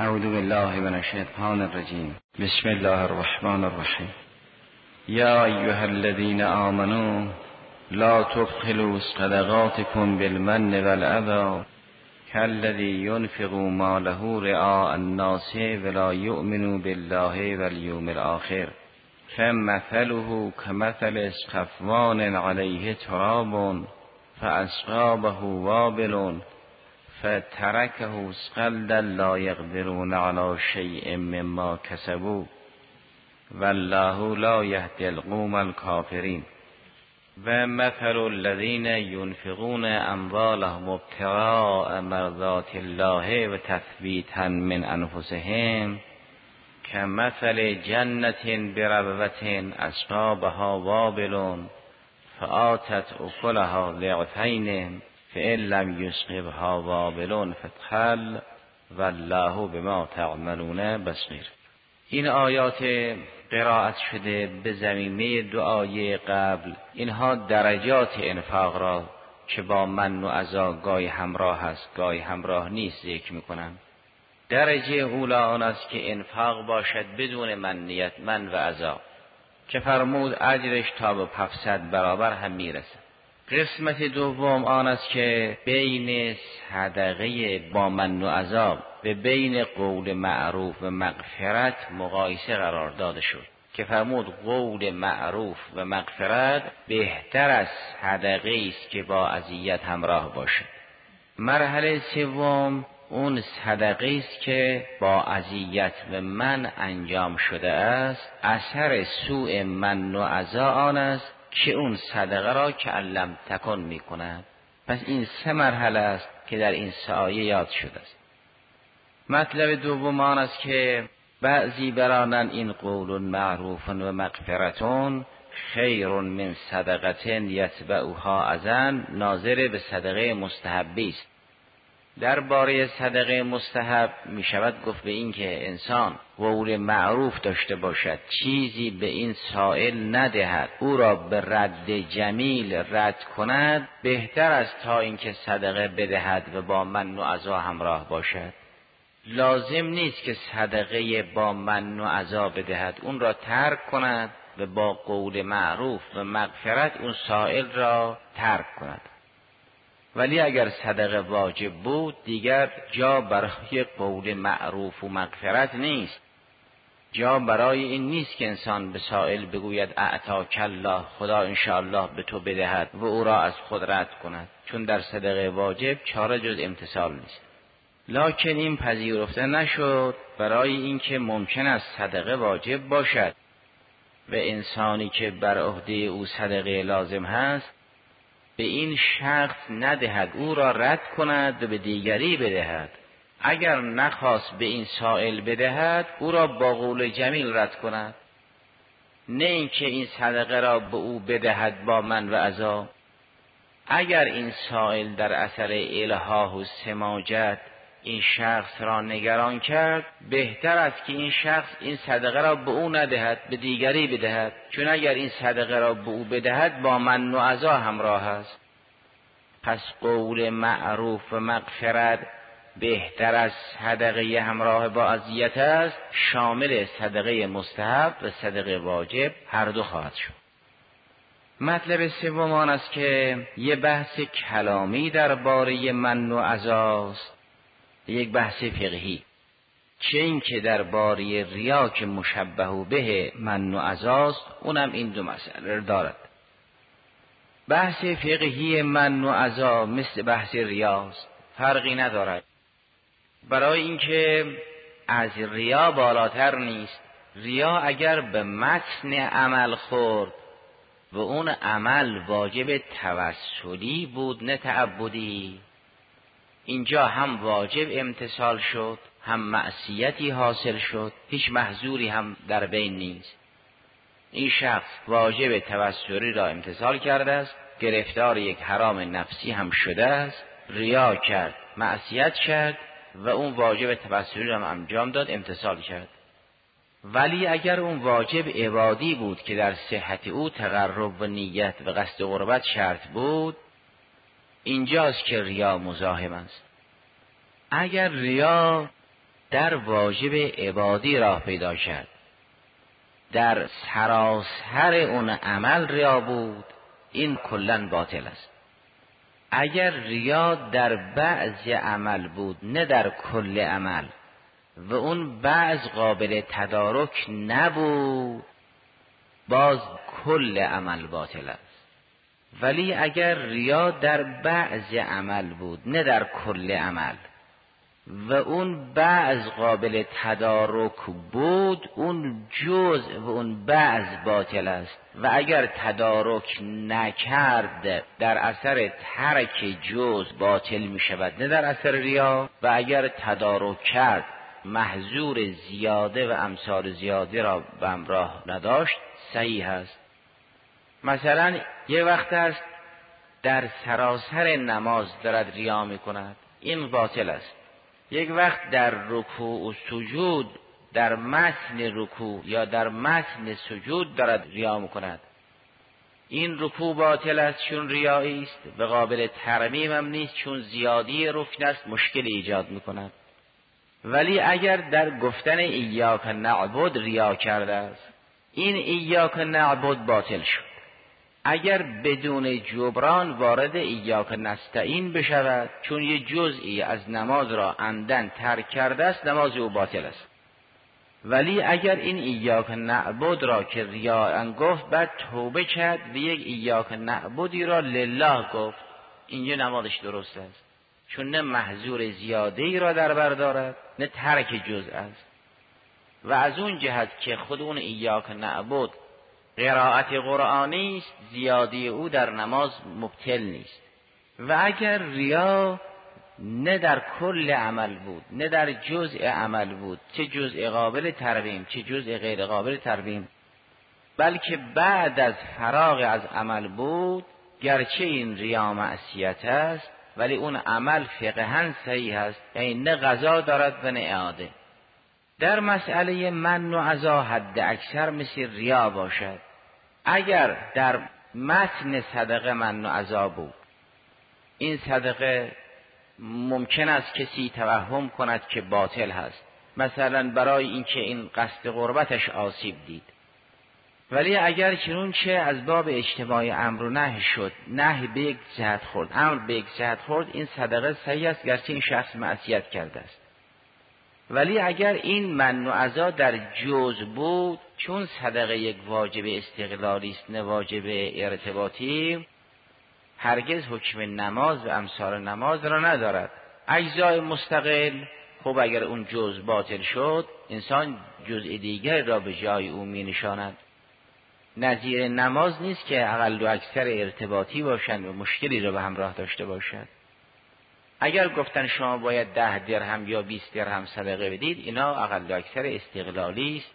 اعوذ بالله من الشیطان الرجیم. بسم الله الرحمن الرحیم. یا ایها الذین آمنوا لا تبخلوا صدقاتکم بالمن والأذى كالذي ينفق ماله رئاء الناس ولا يؤمن بالله واليوم الآخر فمثله كمثل صفوان عليه تراب فأصابه وابل فتركه صلدا لا يقدرون على شيء مما كسبوا والله لا يهدي القوم الكافرين. ومثل الذين ينفقون أموالهم ابتغاء مرضات الله وتثبيتا من أنفسهم كمثل جنة بربوة أصابها وابل فآتت أكلها ضعفين فإن لم يصبها وابل فتحل والله بما تعملون بصیر. این آیات قرائت شده به زمینه دعای قبل، اینها درجات انفاق را که با من و عزا گاهی همراه است گاهی همراه نیست ذکر میکنند. درجه اولی آن است که انفاق باشد بدون منیت، من و عزا، که فرمود اجرش تا به 700 برابر هم میرسد. قسمت دوم آن است که بین صدقه با من و عزا و بین قول معروف و مغفرت مقایسه قرار داده شد که فرمود قول معروف و مغفرت بهتر از صدقه است که با اذیت همراه باشد. مرحله سوم اون صدقه است که با اذیت و من انجام شده است، اثر سوء من و عزا آن است که اون صدقه را که علم تکن می کند. پس این 3 مرحله است که در این 3 آیه یاد شده است. مطلب دوم آن است که بعضی برانن این قول معروف و مغفرتون خیر من صدقه یتبعها اذن ناظر به صدقه مستحبی است. درباره صدقه مستحب می شود گفت به این که انسان قول معروف داشته باشد، چیزی به این سائل ندهد، او را به رد جمیل رد کند، بهتر است تا اینکه صدقه بدهد و با من و عزا همراه باشد. لازم نیست که صدقه با من و عزا بدهد، اون را ترک کند و با قول معروف و مغفرت اون سائل را ترک کند. ولی اگر صدقه واجب بود دیگر جا برای قول معروف و مغفرت نیست. جا برای این نیست که انسان به سائل بگوید اعطاک الله، خدا انشاءالله به تو بدهد و او را از خود رد کند، چون در صدقه واجب چاره جز امتثال نیست. لکن این پذیرفته نشد برای اینکه ممکن است صدقه واجب باشد و انسانی که بر عهده او صدقه لازم هست به این شخص ندهد، او را رد کند و به دیگری بدهد. اگر نخواست به این سائل بدهد او را با قول جمیل رد کند، نه اینکه این صدقه را به او بدهد با من و عزا. اگر این سائل در اثر الحاح و سماجت این شخص را نگران کرد، بهتر است که این شخص این صدقه را به او ندهد، به دیگری بدهد، چون اگر این صدقه را به او بدهد با من و عزا همراه است. پس قول معروف و مغفرت بهتر از صدقه همراه با اذیت است، شامل صدقه مستحب و صدقه واجب هر دو خواهد شد. مطلب سوم آن است که یه بحث کلامی درباره من و عزاست، یک بحث فقهی، چه این که درباره ریا که مشبه به من و عزاست، اونم این 2 مسئله دارد. بحث فقهی من و عزا مثل بحث ریاست، فرقی ندارد، برای اینکه از ریا بالاتر نیست. ریا اگر به متن عمل خورد و اون عمل واجب توسلی بود نه تعبدی، اینجا هم واجب امتثال شد هم معصیتی حاصل شد، هیچ محظوری هم در بین نیست. این شخص واجب توسلی را امتثال کرده است، گرفتار یک حرام نفسی هم شده است، ریا کرد، معصیت کرد و اون واجب توسلی را هم انجام داد، امتثال کرد. ولی اگر اون واجب عبادی بود که در صحت او تقرب و نیت و قصد قربت شرط بود، اینجاست که ریا مزاحم است. اگر ریا در واجب عبادی راه پیدا کرد، در سراسر اون عمل ریا بود، این کلن باطل است. اگر ریا در بعض عمل بود نه در کل عمل و اون بعض قابل تدارک نبود، باز کل عمل باطل است. ولی اگر ریا در بعض عمل بود نه در کل عمل و اون بعض قابل تدارک بود، اون جزء و اون بعض باطل است. و اگر تدارک نکرد در اثر ترک جزء باطل می شود نه در اثر ریا، و اگر تدارک کرد محظور زیاده و امثال زیاده را به همراه نداشت صحیح است. مثلا یه وقت است در سراسر نماز دارد ریا می کند، این باطل است. یک وقت در رکوع و سجود، در متن رکوع یا در متن سجود دارد ریا میکند، این رکوع باطل است چون ریایی است، به قابل ترمیم هم نیست چون زیادی رکن است، مشکل ایجاد میکند. ولی اگر در گفتن ایاک نعبد ریا کرده است، این ایاک نعبد باطل شد. اگر بدون جبران وارد ایاک نستعین بشود، چون یه جزئی از نماز را عمدن ترک کرده است، نماز او باطل است. ولی اگر این ایاک نعبد را که ریاء گفت بعد توبه کرد و یک ایاک نعبدی را لله گفت، اینجا نمازش درست است، چون نه محظور زیاده ای را در بر دارد نه ترک جزء است. و از اون جهت که خود اون ایاک نعبد قرائت قرآنی است، زیادی او در نماز مبطل نیست. و اگر ریا نه در کل عمل بود نه در جزء عمل بود، چه جزء قابل ترمیم چه جزء غیر قابل ترمیم، بلکه بعد از فراغ از عمل بود، گرچه این ریا معصیت است ولی اون عمل فقهاً صحیح است، یعنی نه قضا دارد و نه اعاده. در مسئله من و عزا حد اکثر مثل ریا باشد. اگر در متن صدقه من و عزا بود، این صدقه ممکن است کسی توهم کند که باطل هست، مثلا برای اینکه این قصد قربتش آسیب دید. ولی اگر چنون چه از باب اجتماع امر و نهی شد، نهی به یک جهت خورد امر به یک جهت خورد، این صدقه صحیح است گرچه این شخص معصیت کرده است. ولی اگر این من و عزا در جزء بود، چون صدقه یک واجب استقلالی است نه واجب ارتباطی، هرگز حکم نماز و امثال نماز را ندارد. اجزای مستقل، خب اگر اون جزء باطل شد، انسان جزء دیگر را به جای او می نشاند. نظیر نماز نیست که اقل و اکثر ارتباطی باشند و مشکلی را به همراه داشته باشد. اگر گفتن شما باید 10 درهم یا 20 درهم صدقه بدید، اینا اقل و اکثر استقلالی است.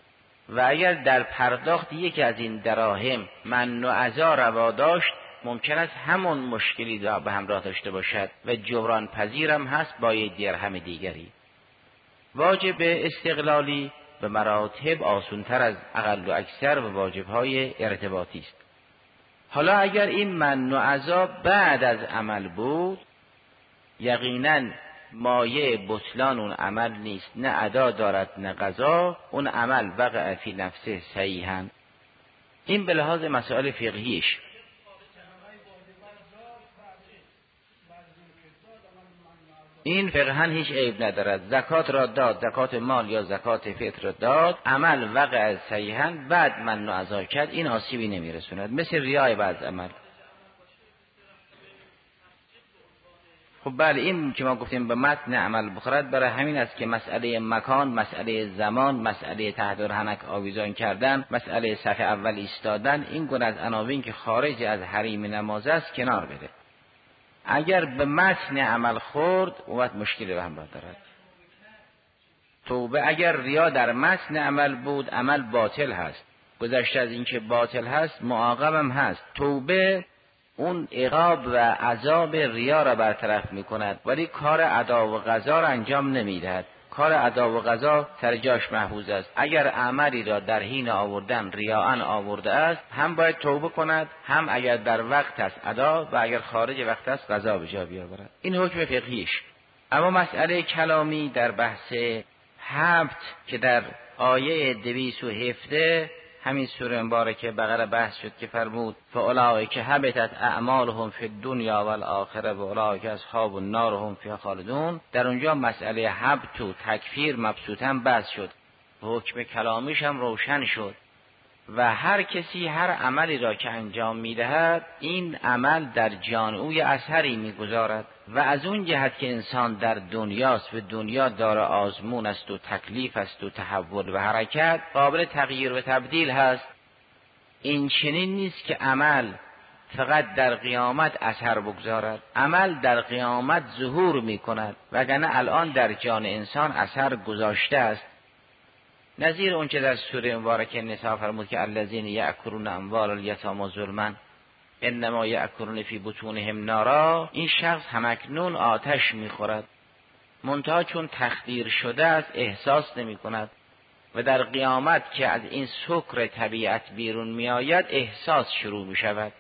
و اگر در پرداخت یکی از این دراهم من و عزا روا داشت، ممکن است همون مشکلی را به همراه داشته باشد و جبران پذیرم هست با یک درهم دیگری. واجب استقلالی به مراتب آسان‌تر از اقل و اکثر و واجب‌های ارتباطی است. حالا اگر این من و عزا بعد از عمل بود، یقیناً مایه بطلان اون عمل نیست، نه ادا دارد نه قضا، اون عمل وقع فی نفسه صحیحاً. این به لحاظ مسائل فقهیش. این فقهاً هیچ عیب ندارد. زکات را داد، زکات مال یا زکات فطر داد، عمل وقع صحیحاً، بعد من و عزا کرد، این آسیبی نمیرسوند، مثل ریای بعد عمل. خب بله، این که ما گفتیم به متن عمل بخورد، برای همین است که مسئله مکان، مسئله زمان، مسئله تحت رهنک آویزان کردن، مسئله صف اول ایستادن، این گونه از عناوین که خارج از حریم نماز است کنار بده. اگر به متن عمل خورد، وقت مشکلی به همراه دارد. توبه اگر ریا در متن عمل بود، عمل باطل هست. گذشته از اینکه باطل هست، معاقبم هست. توبه اون عقاب و عذاب ریا را برطرف می کند، ولی کار ادا و قضا را انجام نمی دهد. کار ادا و قضا سر جاش محفوظ است. اگر عملی را در حین آوردن ریاءً آورده است، هم باید توبه کند، هم اگر در وقت است ادا، و اگر خارج وقت است قضا به جا بیاورد. این حکم فقهیش. اما مسئله کلامی در بحث هبت که در آیه 217 همین سوره مبارکه بقره بحث شد که فرمود فاولئک حبطت اعمالهم فی الدنیا والآخره واولئک اصحاب النار هم فیها خالدون. در اونجا مسئله هبت و تکفیر مبسوطاً بحث شد، حکم کلامیش هم روشن شد و هر کسی هر عملی را که انجام میدهد این عمل در جان اوی اثری میگذارد و از اون جهت که انسان در دنیاست و دنیا دار آزمون است و تکلیف است و تحول و حرکت قابل تغییر و تبدیل هست. این چنین نیست که عمل فقط در قیامت اثر بگذارد، عمل در قیامت ظهور میکند وگرنه الان در جان انسان اثر گذاشته است. نظیر اون که در سوره مبارکه نساء فرمود که الذین یأکلون اموال الیتامی ظلما انما یأکلون فی بطونهم نارا، این شخص همکنون آتش میخورد منتها چون تخدیر شده است احساس نمی کند و در قیامت که از این سکر طبیعت بیرون می آید احساس شروع می شود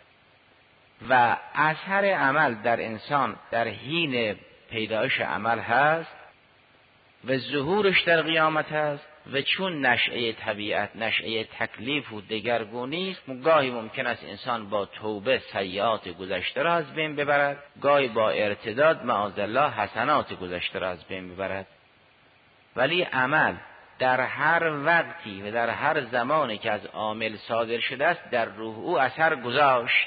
و اثر عمل در انسان در حین پیدایش عمل هست و ظهورش در قیامت هست و چون نشأه طبیعت نشأه تکلیف و دگرگونی است گاهی ممکن است انسان با توبه سیئات گذشته را از بین ببرد، گاهی با ارتداد معاذالله حسنات گذشته را از بین ببرد، ولی عمل در هر وقتی و در هر زمانی که از عامل صادر شده است در روح او اثر گذاشت.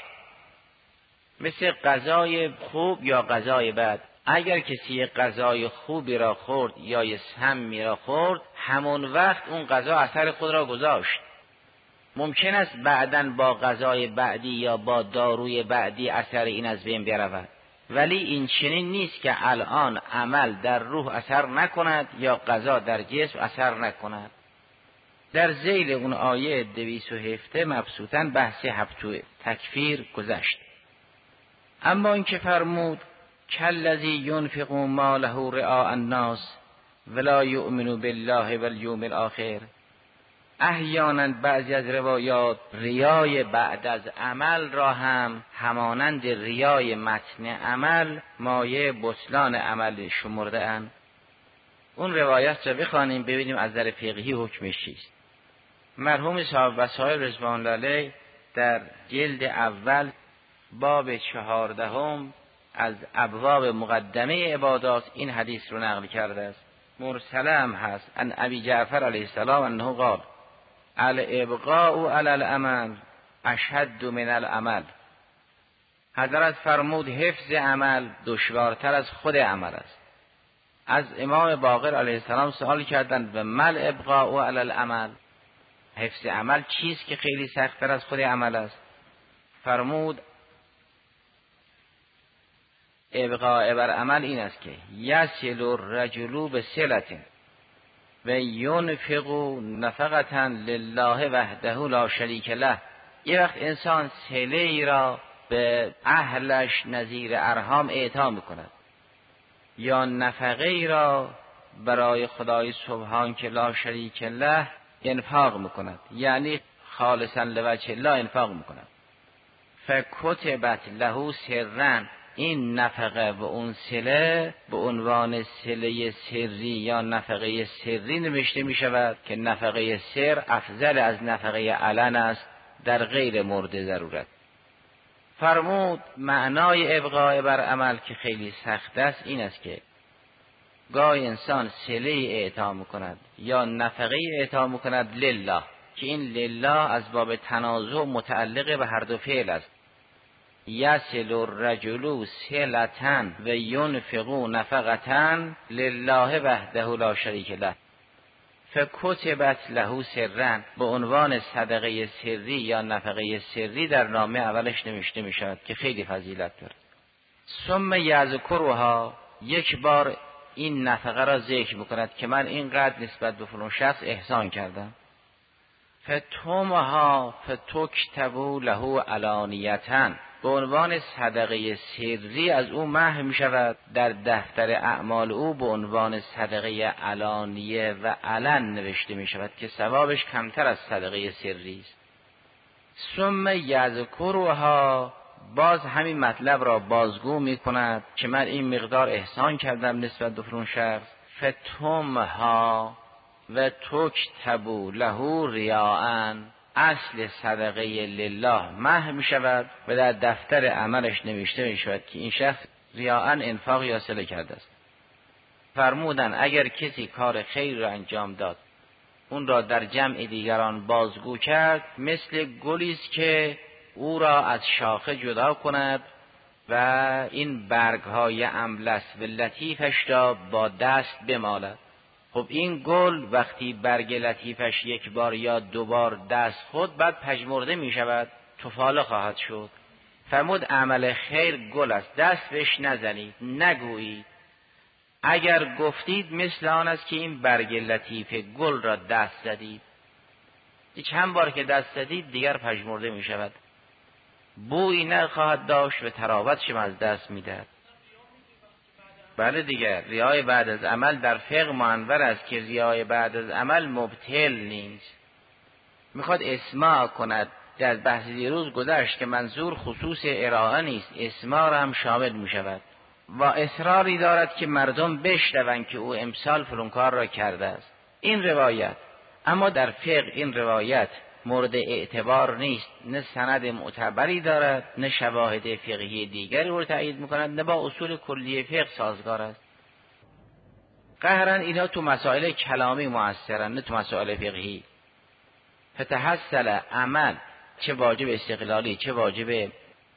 مثل غذای خوب یا غذای بد، اگر کسی غذای خوبی را خورد یا یه سمی را خورد همون وقت اون غذا اثر خود را گذاشت. ممکن است بعداً با غذای بعدی یا با داروی بعدی اثر این از بین برود، ولی این چنین نیست که الان عمل در روح اثر نکند یا غذا در جسم اثر نکند. در ذیل اون آیه 217 مبسوطاً بحث هبت و تکفیر گذشت. اما این که فرمود کالذی ینفق ماله رئاء الناس ولا یؤمن بالله والیوم الاخر، احیانا بعضی از روایات ریای بعد از عمل را هم همانند ریای متن عمل مایه بطلان عمل شمرده اند. اون روایت را بخوانیم ببینیم از نظر فقهی حکمش چیست. مرحوم صاحب وسائل رضوان الله علیه در جلد اول باب 14 از ابواب مقدمه عبادات این حدیث رو نقل کرده است. مرسلم هست ان ابی جعفر علیه السلام انه قال الابقاء علی العمل اشد من العمل. حضرت فرمود حفظ عمل دشوارتر از خود عمل است. از امام باقر علیه السلام سوال کردند و مل ابقاء علی العمل، حفظ عمل چیست که خیلی سخت‌تر از خود عمل است؟ فرمود ابقاء بر عمل این است که یصل الرجل بصلة و ینفق نفقة لله وحده لا شریک له. یه وقت انسان صله ای را به اهلش نظیر ارحام اعطا میکند یا نفقه ای را برای خدای سبحان که لا شریک له انفاق میکند، یعنی خالصا لوجه الله انفاق میکند. فکتبت له سرا، این نفقه و اون صله به عنوان صله سری یا نفقه سری نوشته می شود که نفقه سر افضل از نفقه علن است در غیر مورد ضرورت. فرمود معنای ابقاء بر عمل که خیلی سخت است این است که گاهی انسان صله اعطا میکند یا نفقه اعطا میکند لله، که این لله از باب تنازع متعلق به هر دو فعل است. یصل الرجل صلة و ینفق نفقة لله وحده لا شریک له فکتبت له سرا، به عنوان صدقه سری یا نفقه سری در نامه اولش نوشته می شود که خیلی فضیلت دارد. ثم یذکرها، یک بار این نفقه را ذکر میکند که من اینقدر نسبت به فلان شخص احسان کردم. فتمها فتکتب له علانیةً، به عنوان صدقه سری از او محو می شود، در دفتر اعمال او به عنوان صدقه علانیه و علن نوشته می شود که ثوابش کمتر از صدقه سری است. ثم یذکرها باز همین مطلب را بازگو می کند که من این مقدار احسان کردم نسبت به فلان شخص، فتمها و تکتبو له ریاء، اصل صدقه لله محو می شود و در دفتر عملش نوشته می شود که این شخص ریاء انفاق یا صله کرده است. فرمودن اگر کسی کار خیر را انجام داد، اون را در جمع دیگران بازگو کرد، مثل گلی است که او را از شاخه جدا کند و این برگ‌های املس و لطیفش را با دست بمالد. خب این گل وقتی برگ لطیفش یک بار یا دو بار دست خود، بعد پژمرده می شود، تفاله خواهد شد. فرمود عمل خیر گل است، دست بهش نزنید، نگویید. اگر گفتید مثل آن است که این برگ لطیف گل را دست زدید. چند بار که دست زدید دیگر پژمرده می شود، بویی نخواهد داشت و تراوتش از دست می دهد. بله دیگر، ریای بعد از عمل در فقه معنور است که ریای بعد از عمل مبطل نیست. میخواد اسماع کند. در بحث دیروز گذشت که منظور خصوص ارائه نیست، اسماع را هم شامل می شود و اصراری دارد که مردم بشنوند که او امسال فلان کار را کرده است. این روایت، اما در فقه این روایت مورد اعتبار نیست، نه سند معتبری دارد، نه شواهد فقهی دیگری رو تایید می‌کند، نه با اصول کلی فقه سازگار است. قهرن اینا تو مسائل کلامی مؤثرن، نه تو مسائل فقهی. فتحصل عمل، چه واجب استقلالی چه واجب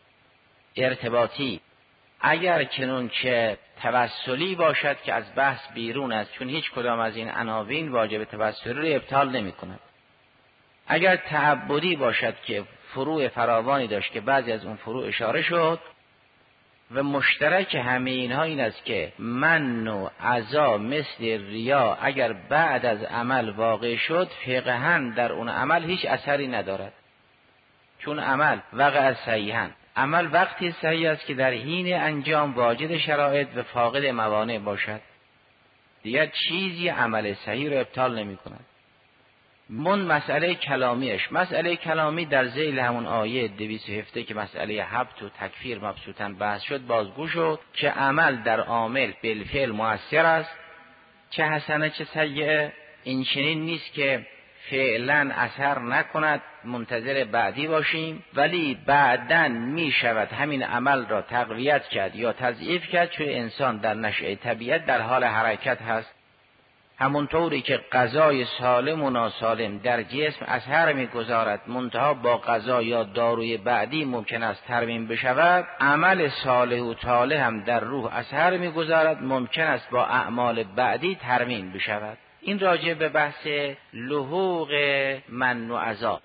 ارتباطی، اگر کنون چه توسلی باشد که از بحث بیرون است، چون هیچ کدام از این عناوین واجب توسلی رو ابطال نمی کند. اگر تعبدی باشد که فروع فراوانی داشت که بعضی از اون فروع اشاره شد، و مشترک همه اینها این است که من و عزا مثل ریا اگر بعد از عمل واقع شد، فقهاً در اون عمل هیچ اثری ندارد، چون عمل وقع صحیحاً. عمل وقتی صحیح است که در حین انجام واجد شرایط و فاقد موانع باشد، دیگر چیزی عمل صحیح رو ابطال نمی کند. من مسئله کلامیش، مسئله کلامی در ذیل همون آیه 217 که مسئله حبط و تکفیر مبسوطاً بحث شد بازگو شد که عمل در عامل بالفعل مؤثر است، چه حسنه چه سیئه. این چنین نیست که فعلا اثر نکند منتظر بعدی باشیم، ولی بعداً می شود همین عمل را تقویت کرد یا تضعیف کرد، چون انسان در نشأه طبیعت در حال حرکت هست. همونطوری که غذای سالم و ناسالم در جسم اثر می‌گذارد، منتها با غذا یا داروی بعدی ممکن است ترمیم بشود، عمل صالح و طالح هم در روح اثر می‌گذارد، ممکن است با اعمال بعدی ترمیم بشود. این راجع به بحث لحوق من و عذاب.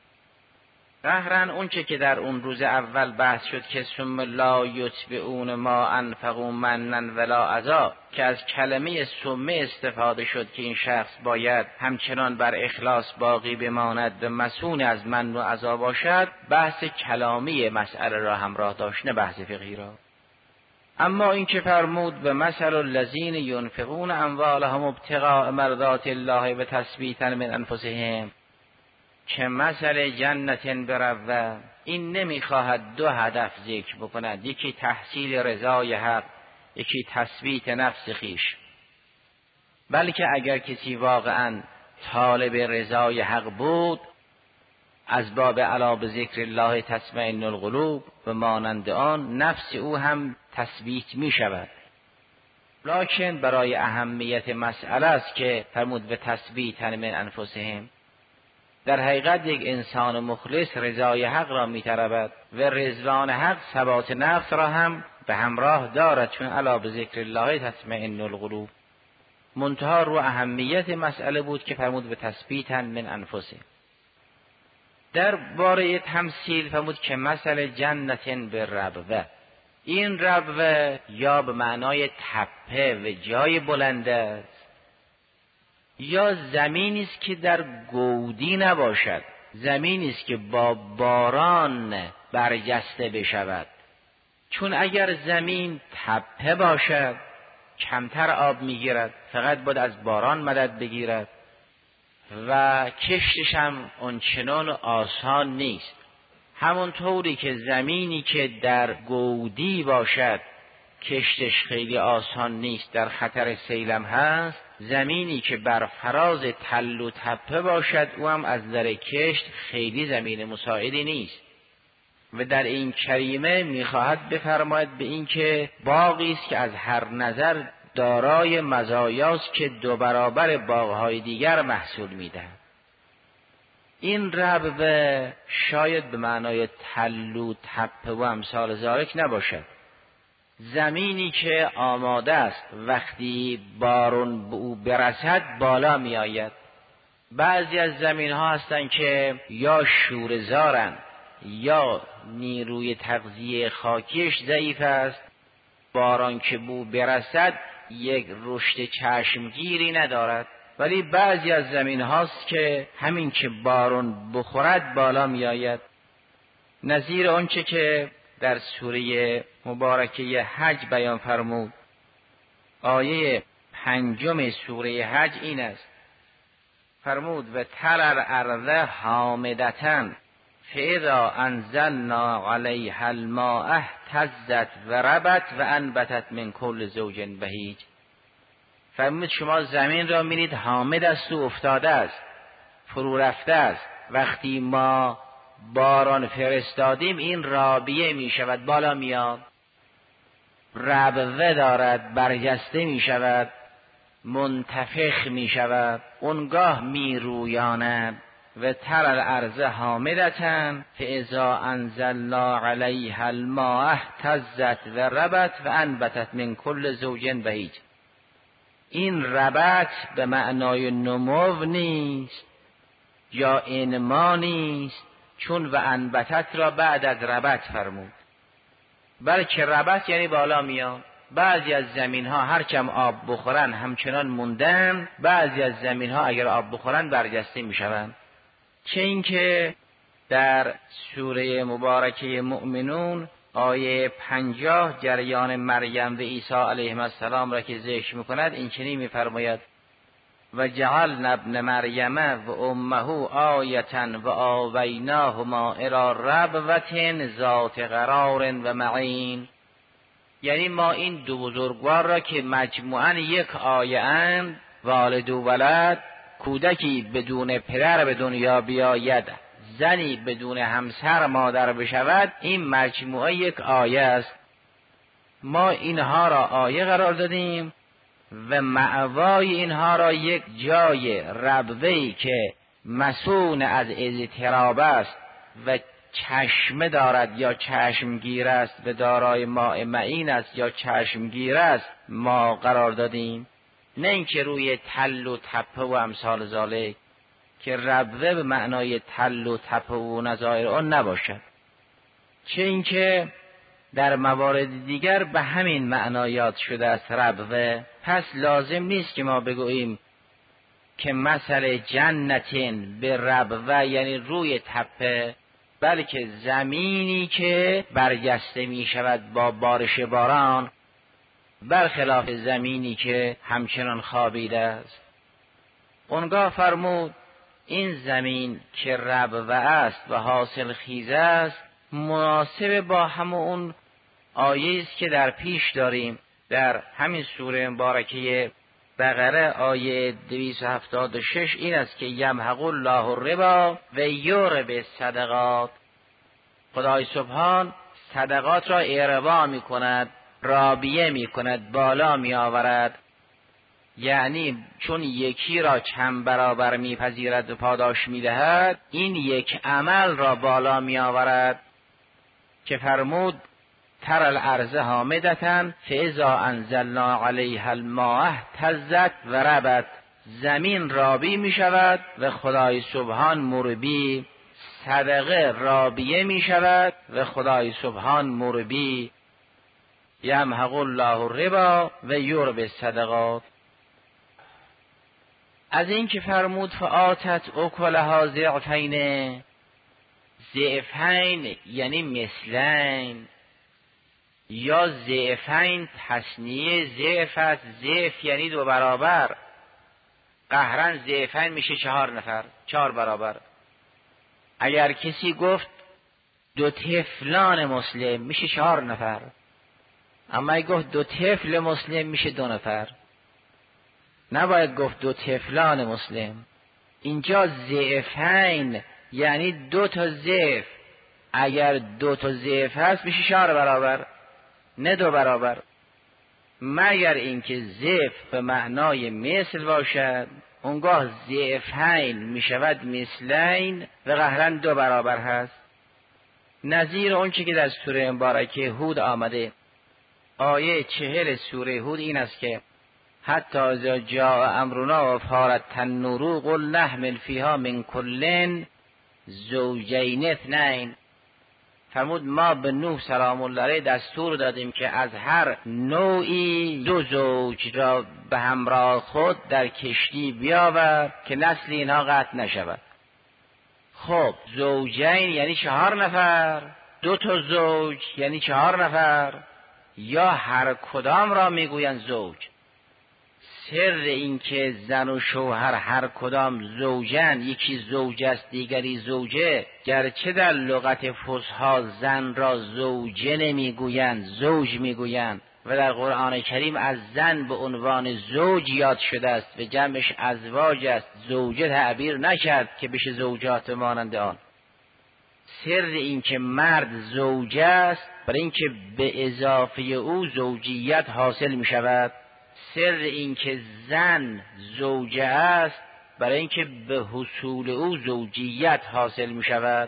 قهرن اون چه که در اون روز اول بحث شد که ثم لا یتبعون ما انفقوا منا ولا عذاب، که از کلمه ثمه استفاده شد که این شخص باید همچنان بر اخلاص باقی بماند و مسون از من و عذاب باشد، بحث کلامی مسئله را همراه داشت، نه بحث فقهی را. اما این که فرمود و مثل الذین ينفقون اموالهم ابتغاء مرضات الله و تثبیتا من انفسهم که مثل جنت بربوه، این نمیخواهد دو هدف ذکر بکند، یکی تحصیل رضای حق، یکی تثبیت نفس خیش، بلکه اگر کسی واقعا طالب رضای حق بود، از باب الا بذکر الله تطمئن القلوب و مانند آن، نفس او هم تثبیت می شود. لکن برای اهمیت مسئله است که فرمود به تثبیت من انفسهم. در حقیقت یک انسان مخلص رضای حق را می‌طلبد و رضوان حق ثبات نفس را هم به همراه دارد، چون الا بذکر الله تطمئن القلوب. منتها رو اهمیت مسئله بود که فرمود به تثبیتا من انفسهم. در باره تمثیل فرمود که مثل جنت بربوه، این ربوه یا به معنای تپه و جای بلند است، یا زمینی است که در گودی نباشد، زمینی است که با باران برجسته بشود. چون اگر زمین تپه باشد کمتر آب میگیرد، فقط باید از باران مدد بگیرد و کشتش هم اونچنان آسان نیست. همونطوری که زمینی که در گودی باشد کشتش خیلی آسان نیست، در خطر سیلم هست، زمینی که بر فراز تل و تپه باشد او هم از نظر کشت خیلی زمین مساعدی نیست. و در این کریمه میخواهد بفرماید به این که باغی است که از هر نظر دارای مزایاست که 2 برابر باغهای دیگر محصول میدهد. این ربوه شاید به معنای تل و تپه و امثال ذالک نباشد. زمینی که آماده است وقتی بارون به او برسد بالا می آید. بعضی از زمین ها هستند که یا شوره‌زارند یا نیروی تغذیه خاکیش ضعیف است، باران که به او برسد یک رشد چشمگیری ندارد. ولی بعضی از زمین هاست که همین که بارون بخورد بالا می آید. نظیر آنچه که در سوره مبارکه حج بیان فرمود، آیه 5 سوره حج این است، فرمود و تر الارض حامدة فاذا انزلنا علیها الماء اهتزت و ربت و انبتت من کل زوج بهیج. فرمود شما زمین را می‌بینید حامد است و افتاده است، فرو رفته است. وقتی ما باران فرستادیم این رابیه می شود، بالا میاد، ربوه دارد، برجسته می شود، منتفخ می شود، اونگاه می رویاند. و تر الارض حامدة فاذا انزلنا علیها الماء اهتزت و ربت و انبتت من کل زوج بهیج. این ربت به معنای نمو نیست یا انما نیست، چون و انبتت را بعد از ربت فرمود، بلکه ربت یعنی بالا میاد. بعضی از زمین ها هرچم آب بخورن همچنان موندن، بعضی از زمین ها اگر آب بخورن برجسته میشوند. چه اینکه در سوره مبارکه مؤمنون آیه 50 جریان مریم و عیسی علیهم السلام را که ذکر میکند این چنین میفرماید و جعلنا ابن مریم و امه آیة و آویناهما الی ربوة ذات قرار و معین. یعنی ما این 2 بزرگوار را که مجموعاً یک آیه اند، والد و ولد، کودکی بدون پدر به دنیا بیاید، زنی بدون همسر مادر بشود، این مجموعه یک آیه است. ما اینها را آیه قرار دادیم و مأوای اینها را یک جای ربوه‌ای که مسون از اضطراب است و چشمه دارد یا چشمگیر است و دارای ماء معین است یا چشمگیر است ما قرار دادیم. نه اینکه روی تل و تپه و امثال ذالک، که ربوه به معنای تل و تپه و نظایر آن نباشد. چه اینکه در موارد دیگر به همین معنایات شده است ربوه. پس لازم نیست که ما بگوییم که مثل جنتین به ربوه یعنی روی تپه، بلکه زمینی که برجسته می شود با بارش باران، برخلاف زمینی که همچنان خوابیده است. اونگاه فرمود این زمین که ربوه است و حاصل خیزه است مناسب با همون آیه است که در پیش داریم در همین سوره مبارکه بقره آیه 276 این است که یمحق الله الربا و یربی الصدقات. خدای سبحان صدقات را اربا می کند، رابیه می کند، بالا می آورد. یعنی چون یکی را چند برابر می پذیرد و پاداش می دهد، این یک عمل را بالا می آورد که فرمود تر الارض حامدة فاذا انزلنا علیها الماء اهتزت و ربت. زمین رابی می شود و خدای سبحان مربی، صدقه رابیه می شود و خدای سبحان مربی. یمحق الله الربا و یربی الصدقات. از این که فرمود فآتت اکلها ضعفین، ضعفین یعنی مثلین، یا ضعفین تصنیه ضعف است، ضعف یعنی 2 برابر، قهرن ضعفین میشه 4 نفر، 4 برابر. اگر کسی گفت دو طفلان مسلم میشه 4 نفر، اما اگه گفت دو طفل مسلم میشه 2 نفر. نباید گفت دو طفلان مسلم. اینجا ضعفین یعنی 2 تا ضعف. اگر 2 تا ضعف هست میشه 4 برابر، نه 2 برابر، مگر اینکه ضعف به معنای مثل باشد، اونگاه ضعفین میشود مثلین و قهرا 2 برابر هست. نظیر اون چی که در سوره مبارکه هود آمده، آیه 40 سوره هود این است که حتی اذا جاء امرنا و فارت النور قل نحمل فیها من کل زوجین اثنین. فرمود ما به نوح سلام الله علیه دستور دادیم که از هر نوعی 2 زوج را به همراه خود در کشتی بیاور که نسل اینها قطع نشود. خب زوجین یعنی 4 نفر، 2 تا زوج یعنی 4 نفر، یا هر کدام را میگویند زوج. سر این که زن و شوهر هر کدام زوجن، یکی زوج است دیگری زوجه، گرچه در لغت فصحا زن را زوجه نمیگویند، زوج میگویند و در قرآن کریم از زن به عنوان زوج یاد شده است و جمعش ازواج است، زوجه تعبیر نکرد که بشه زوجات مانند آن. سر این که مرد زوج است برای اینکه به اضافه او زوجیت حاصل می شود. سر این که زن زوجه است برای اینکه به حصول او زوجیت حاصل می شود.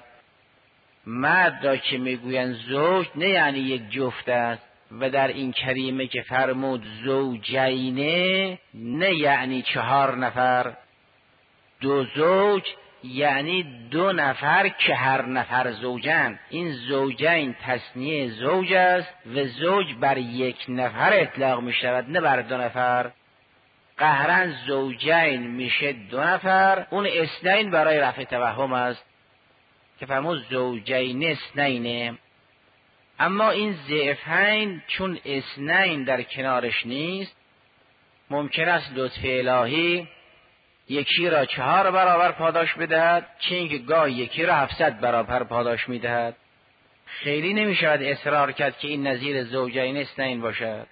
مرد را که میگویند زوج نه یعنی یک جفت است، و در این کریمه که فرمود زوجینه نه یعنی 4 نفر. 2 زوج یعنی 2 نفر که هر نفر زوجن. این زوجین تثنیه زوج است و زوج بر 1 نفر اطلاق می شود نه بر 2 نفر. قهرن زوجین میشه 2 نفر، اون اثنین برای رفع توهم است که فرمود زوجین اثنینه. اما این ضعفین چون اثنین در کنارش نیست، ممکن است لطف الهی یکی را 4 برابر پاداش بدهد، چه اینکه گاه یکی را 700 برابر پاداش میدهد. خیلی نمی شود اصرار کرد که این نظیر زوجین اثنین باشد.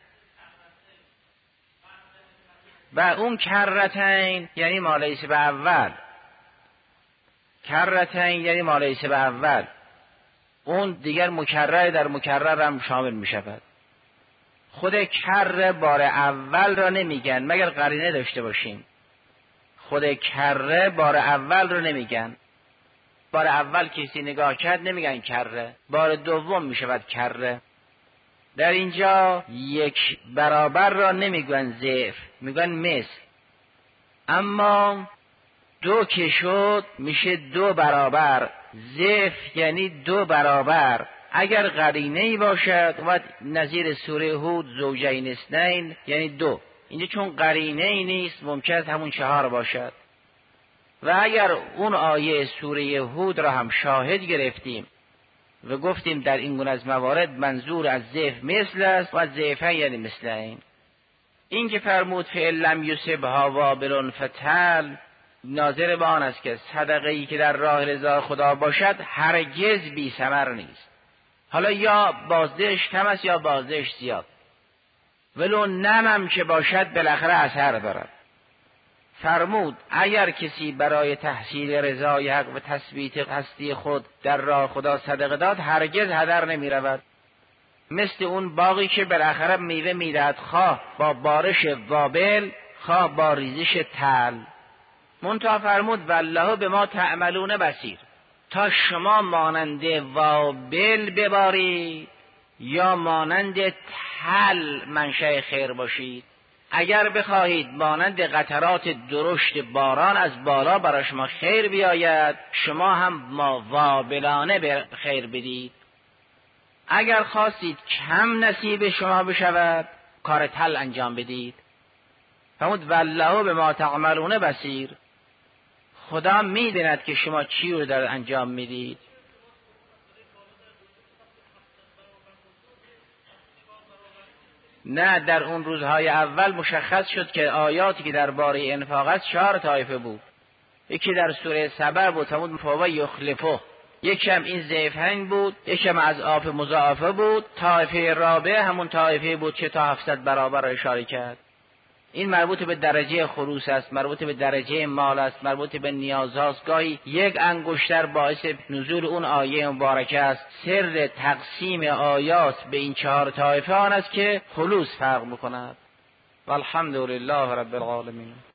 و اون کرتین یعنی مالیس به اول، کرتین یعنی مالیس به اول، اون دیگر مکرر در مکرر هم شامل می شود. خود کر بار اول را نمیگن مگر قرینه داشته باشیم. خود کره بار اول رو نمیگن. بار اول کسی نگاه کرد نمیگن کره، بار دوم میشود کره. در اینجا 1 برابر را نمیگن ضعف، میگن مثل. اما 2 که شد میشه 2 برابر. ضعف یعنی 2 برابر. اگر قرینه‌ای باشد و نظیر سوره هود زوجین اثنین یعنی 2. اینجا چون قرینه ای نیست ممکن است همون 4 باشد. و اگر اون آیه سوره هود را هم شاهد گرفتیم و گفتیم در این گونه از موارد منظور از ضعف مثل است و از ضعفین یعنی مثلین. این که فرمود فئن لم یصبها وابل فتل، ناظر به آن است که صدقه‌ای که در راه رضا خدا باشد هرگز بی ثمر نیست. حالا یا بازدهش کم است یا بازدهش زیاد، ولو نمم که باشد بالاخره اثر دارد. فرمود اگر کسی برای تحصیل رضای حق و تثبیت هستی خود در راه خدا صدقه داد هرگز هدر نمی رود. مثل اون باغی که بالاخره میوه میدهد، خواه با بارش وابل خواه با ریزش تل. منتها فرمود والله بما تعملون بصیر. تا شما مانند وابل ببارید یا مانند تل منشأ خیر باشید. اگر بخواهید مانند قطرات درشت باران از بالا برای شما خیر بیاید، شما هم وابلانه به خیر بدید. اگر خواستید کم نصیب شما بشود، کار تل انجام بدید. فرمود والله بما تعملون بصیر. خدا میداند که شما چی رو در انجام میدید. نه، در اون روزهای اول مشخص شد که آیاتی که درباره انفاق است 4 طایفه بود. یکی در سوره سبع بود، فرمود فهو یخلفه، یکم این ضعف هنگ بود، یکم از آف مضاعفه بود. طایفه رابعه همون طایفه بود که تا 700 برابر را اشاره کرد. این مربوط به درجه خروس است، مربوط به درجه مال است، مربوط به نیازهاست. گاهی یک انگشتر باعث نزول اون آیه مبارکه است. سر تقسیم آیات به این 4 طایفه آن است که خلوص فرق می‌کند. والحمد لله رب العالمین.